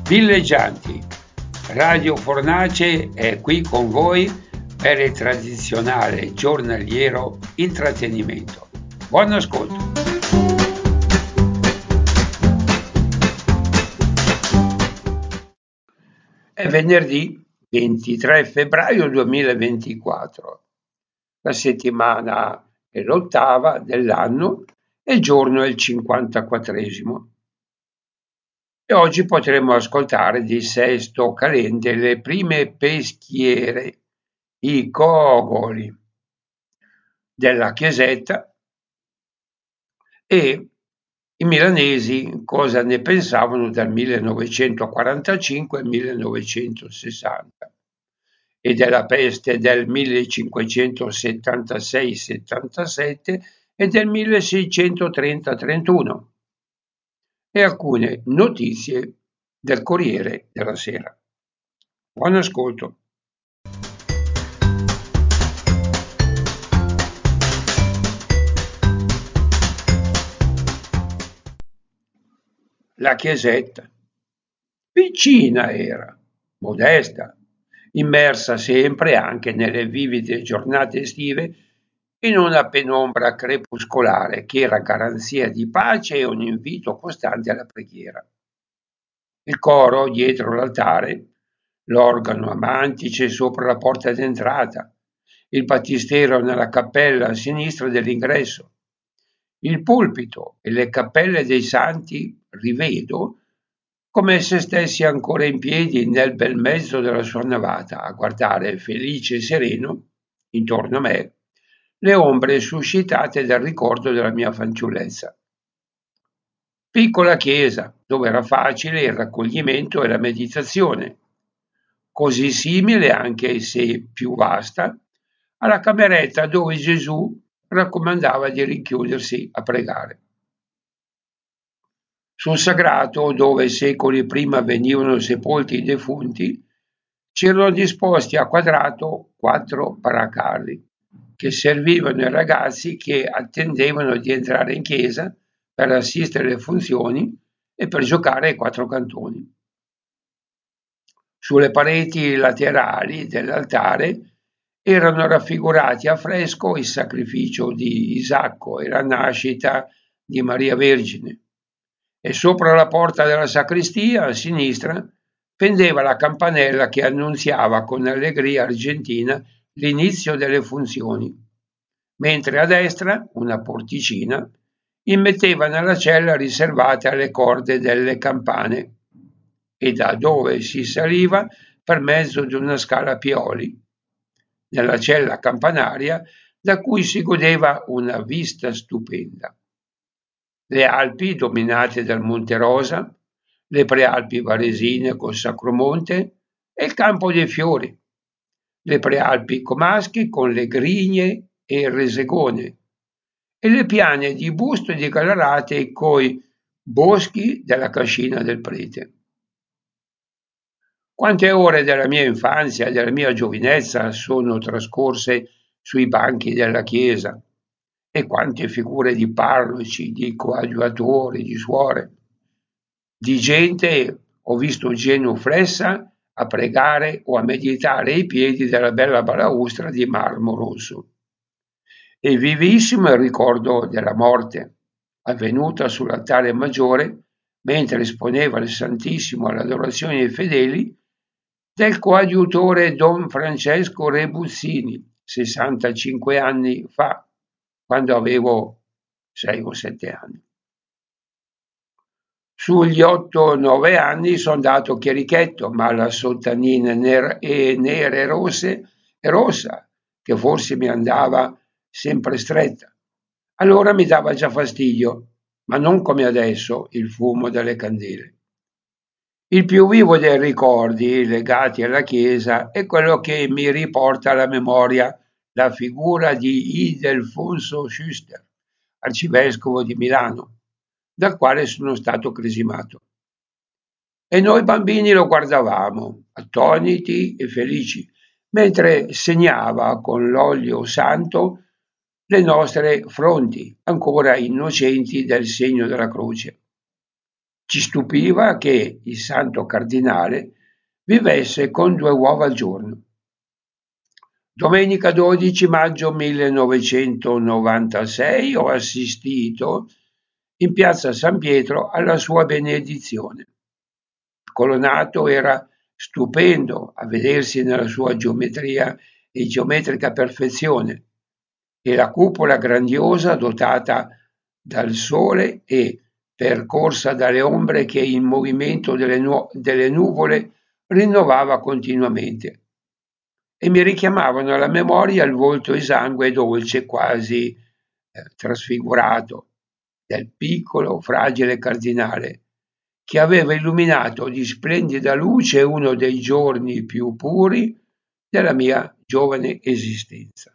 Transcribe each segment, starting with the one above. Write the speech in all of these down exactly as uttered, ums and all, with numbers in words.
Villeggianti, Radio Fornace è qui con voi per il tradizionale giornaliero intrattenimento. Buon ascolto! È venerdì ventitré febbraio duemilaventiquattro, la settimana è l'ottava dell'anno e il giorno è il cinquantaquattresimo. E oggi potremo ascoltare di Sesto Calende le prime peschiere, i cogoli della Chiesetta e i milanesi cosa ne pensavano dal millenovecentoquarantacinque al millenovecentosessanta e della peste del millecinquecentosettantasei settantasette e del milleseicentotrenta trentuno. E alcune notizie del Corriere della Sera. Buon ascolto. La Chiesetta. Piccina era, modesta, immersa sempre, anche nelle vivide giornate estive, in una penombra crepuscolare che era garanzia di pace e un invito costante alla preghiera. Il coro dietro l'altare, l'organo a mantice sopra la porta d'entrata, il battistero nella cappella a sinistra dell'ingresso, il pulpito e le cappelle dei santi rivedo come se stessi ancora in piedi nel bel mezzo della sua navata a guardare felice e sereno, intorno a me, le ombre suscitate dal ricordo della mia fanciullezza. Piccola chiesa, dove era facile il raccoglimento e la meditazione, così simile, anche se più vasta, alla cameretta dove Gesù raccomandava di rinchiudersi a pregare. Sul sagrato, dove secoli prima venivano sepolti i defunti, c'erano disposti a quadrato quattro paracarri, che servivano ai ragazzi che attendevano di entrare in chiesa per assistere alle funzioni e per giocare ai quattro cantoni. Sulle pareti laterali dell'altare erano raffigurati a fresco il sacrificio di Isacco e la nascita di Maria Vergine, e sopra la porta della sacrestia a sinistra pendeva la campanella che annunziava con allegria argentina l'inizio delle funzioni, mentre a destra una porticina immetteva nella cella riservata alle corde delle campane e da dove si saliva per mezzo di una scala a pioli, nella cella campanaria da cui si godeva una vista stupenda. Le Alpi dominate dal Monte Rosa, le Prealpi varesine col Sacromonte e il Campo dei Fiori, le Prealpi comasche con le Grigne e il Resegone e le piane di Busto e di Gallarate coi boschi della Cascina del Prete. Quante ore della mia infanzia e della mia giovinezza sono trascorse sui banchi della chiesa, e quante figure di parroci, di coadiuvatori, di suore, di gente ho visto genuflessa a pregare o a meditare ai piedi della bella balaustra di marmo rosso. E vivissimo il ricordo della morte, avvenuta sull'altare maggiore, mentre esponeva il Santissimo all'adorazione dei fedeli, del coadiutore Don Francesco Rebuzzini, sessantacinque anni fa, quando avevo sei o sette anni. Sugli otto nove anni sono andato chierichetto, ma la sottanina nera e nere e rosse e rossa, che forse mi andava sempre stretta. Allora mi dava già fastidio, ma non come adesso, il fumo delle candele. Il più vivo dei ricordi legati alla Chiesa è quello che mi riporta alla memoria la figura di Ildefonso Schuster, arcivescovo di Milano, dal quale sono stato cresimato. E noi bambini lo guardavamo, attoniti e felici, mentre segnava con l'olio santo le nostre fronti, ancora innocenti del segno della croce. Ci stupiva che il santo cardinale vivesse con due uova al giorno. Domenica dodici maggio millenovecentonovantasei ho assistito in piazza San Pietro alla sua benedizione. Il colonato era stupendo a vedersi nella sua geometria e geometrica perfezione e la cupola grandiosa dotata dal sole e percorsa dalle ombre che il movimento delle, nu- delle nuvole rinnovava continuamente e mi richiamavano alla memoria il volto esangue e dolce, quasi eh, trasfigurato, del piccolo, fragile cardinale, che aveva illuminato di splendida luce uno dei giorni più puri della mia giovane esistenza.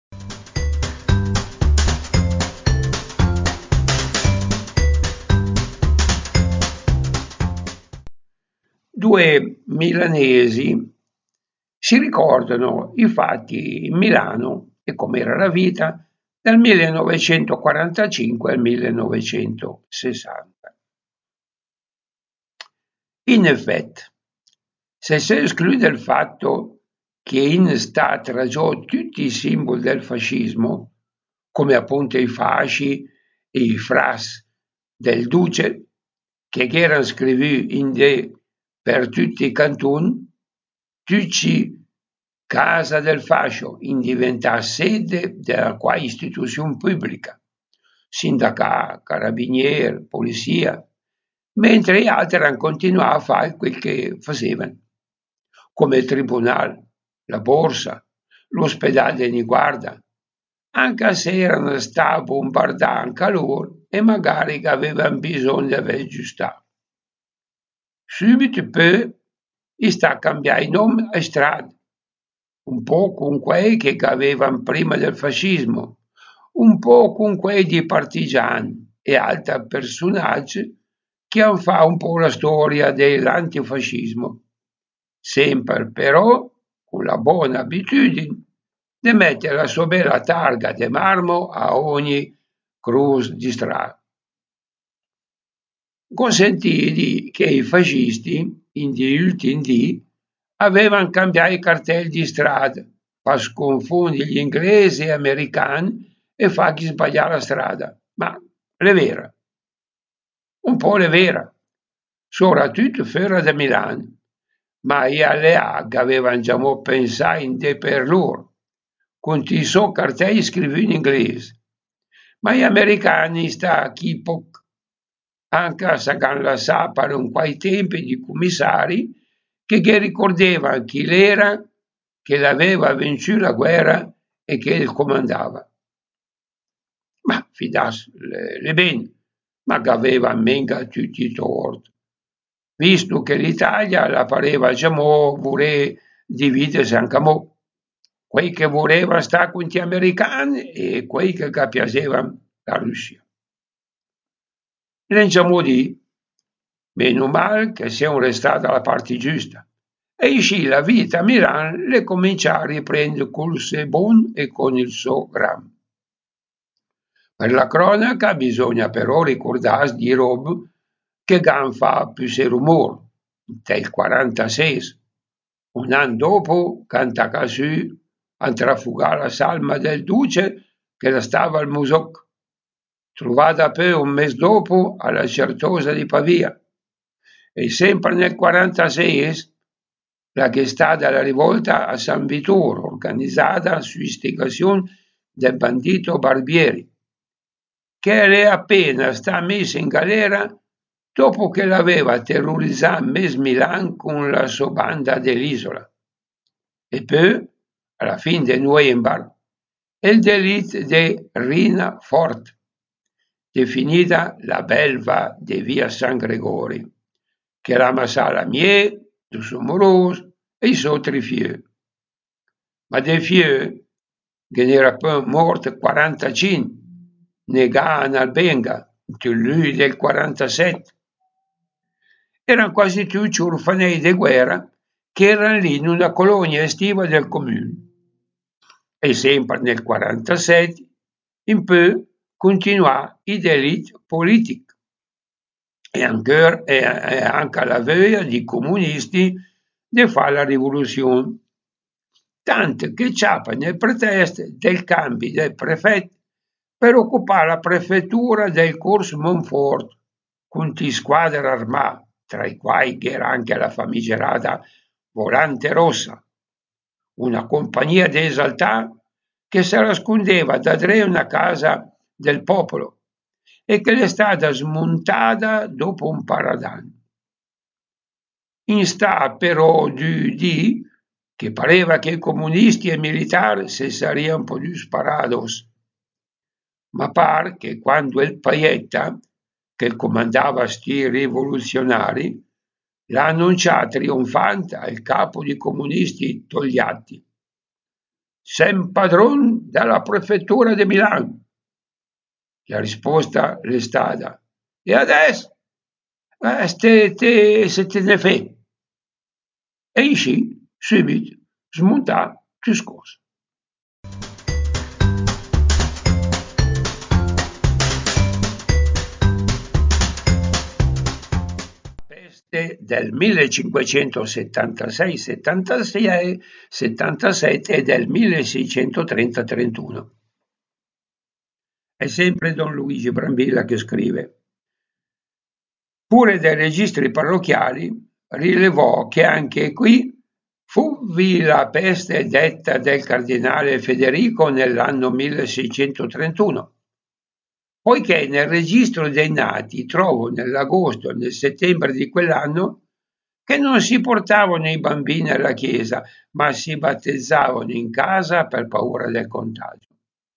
Due milanesi si ricordano i fatti in Milano e com'era la vita dal millenovecentoquarantacinque al millenovecentosessanta. In effetti, se si esclude il fatto che in sta tracciò tutti i simboli del fascismo, come appunto i fasci e i fras del duce, che erano scritti in de per tutti i cantoni, tutti casa del fascio in diventa sede della qua istituzione pubblica, sindacato, carabinieri, polizia, mentre gli altri hanno continuato a fare quel che facevano, come il tribunale, la borsa, l'ospedale di guarda, anche se erano stati bombardati anche loro e magari che avevano bisogno di aggiustare. Subito poi sta a cambiare il nome a strada, un po' con quei che avevano prima del fascismo, un po' con quei di partigiani e altri personaggi che hanno fatto un po' la storia dell'antifascismo, sempre però con la buona abitudine di mettere la sua bella targa di marmo a ogni cruz di strada. Consentì di che i fascisti, in gli ultimi dì, avevano cambiato i cartelli di strada per sconfondere gli inglesi e americani e fargli sbagliare la strada. Ma è vera, un po' è vera, soprattutto fuori da Milano, ma gli alleati avevano già pensato in te per loro, con i suoi cartelli scritti in inglese, ma gli americani sta chi poco anche se hanno lasciato per un quai tempi di commissari che gli ricordavano chi l'era, che l'aveva vinto la guerra e che il comandava. Ma fidarsi le bene, ma che aveva menga tutti i torti, visto che l'Italia la pareva già mo vorrei dividersi anche mo, quei che voleva stare con gli americani e quei che piacevano la Russia. Leggiamo di meno male che siamo restati dalla parte giusta. E uscì la vita a Milano le cominciò a riprendere col suo bon e con il suo gram. Per la cronaca bisogna però ricordarsi di roba che gan fa più se rumore, del quarantasei, un anno dopo canta casù a trafugare la salma del duce che la stava al Musocco, trovata poi un mese dopo alla Certosa di Pavia. E sempre nel quarantasei la che è stata la rivolta a San Vittore, organizzata su istigazione del bandito Barbieri, che è appena sta messo in galera dopo che l'aveva terrorizzato Mes Milan con la sua banda dell'isola. E poi, alla fine di novembre, il delitto di Rina Fort, definita la belva di via San Gregori, che ramassa la mie, du suo moroso e i suoi tre figli. Ma dei figli, che n'era poi morto quarantacinque, negano al Benga, lui del quarantasette. Erano quasi tutti orfanei di guerra che erano lì in una colonia estiva del comune. E sempre nel quarantasette, in poi continuò i delitti politici. e anche, e, e anche la voglia di comunisti di fare la rivoluzione. Tanto che ciapa nel pretesto del cambio del prefetto per occupare la prefettura del Corso Montfort con ti squadre armate, tra i quali c'era anche la famigerata Volante Rossa, una compagnia di esaltà che si nascondeva da tre una casa del popolo e che è stata smontata dopo un paradano. In sta però di, di che pareva che i comunisti e i militari si sarebbero più sparados, ma par che quando il Paietta, che comandava sti rivoluzionari, l'ha annunciato trionfante al capo di comunisti Togliatti. Sem padron della prefettura di Milano. La risposta è stata: e adesso? Eh, ste, te, se te ne fai? E esci subito smontà più scosso. Peste del millecinquecentosettantasei settantasei settantasette e del milleseicentotrenta trentuno. È sempre Don Luigi Brambilla che scrive. Pure dai registri parrocchiali rilevò che anche qui fuvi la peste detta del cardinale Federico nell'anno milleseicentotrentuno, poiché nel registro dei nati trovo nell'agosto e nel settembre di quell'anno che non si portavano i bambini alla chiesa, ma si battezzavano in casa per paura del contagio.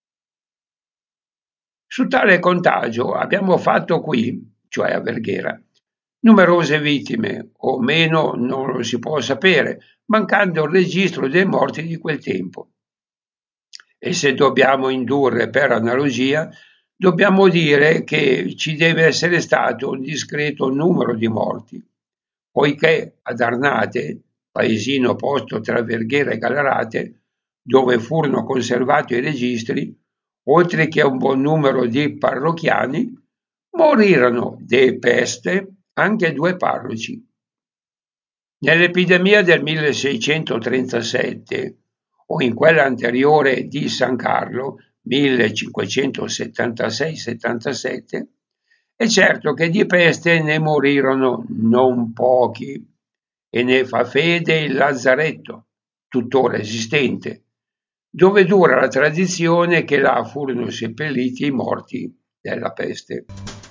Su tale contagio abbiamo fatto qui, cioè a Verghera, numerose vittime, o meno non lo si può sapere, mancando il registro dei morti di quel tempo. E se dobbiamo indurre per analogia, dobbiamo dire che ci deve essere stato un discreto numero di morti, poiché ad Arnate, paesino posto tra Verghera e Gallarate, dove furono conservati i registri, oltre che un buon numero di parrocchiani, morirono di peste anche due parroci. Nell'epidemia del milleseicentotrentasette o in quella anteriore di San Carlo, millecinquecentosettantasei settantasette, è certo che di peste ne morirono non pochi e ne fa fede il lazzaretto, tuttora esistente, dove dura la tradizione che là furono seppelliti i morti della peste.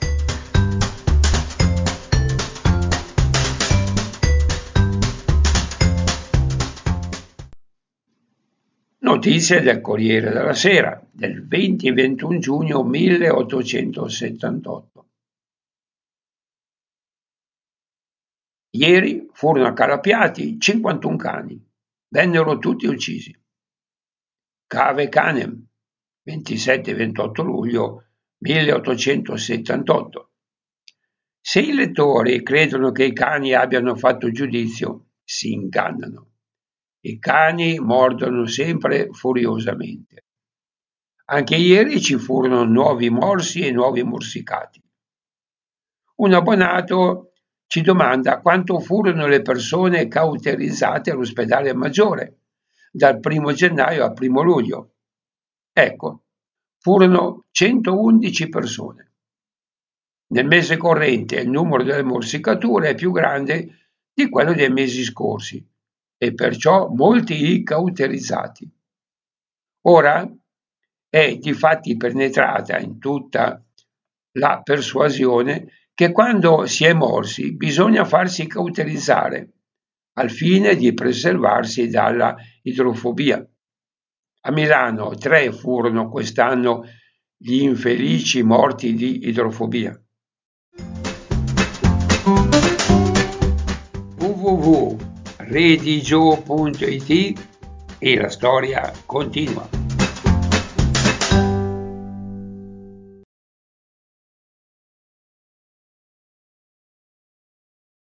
Notizie del Corriere della Sera del venti e ventuno giugno milleottocentosettantotto. Ieri furono accarapiati cinquantuno cani, vennero tutti uccisi. Cave Canem, ventisette e ventotto luglio milleottocentosettantotto. Se i lettori credono che i cani abbiano fatto giudizio, si ingannano. I cani mordono sempre furiosamente. Anche ieri ci furono nuovi morsi e nuovi morsicati. Un abbonato ci domanda quanto furono le persone cauterizzate all'ospedale maggiore dal primo gennaio al primo luglio. Ecco, furono centoundici persone. Nel mese corrente il numero delle morsicature è più grande di quello dei mesi scorsi e perciò molti i cauterizzati. Ora è difatti penetrata in tutta la persuasione che quando si è morsi bisogna farsi cauterizzare al fine di preservarsi dalla idrofobia. A Milano tre furono quest'anno gli infelici morti di idrofobia. w w w punto redigio punto it e la storia continua.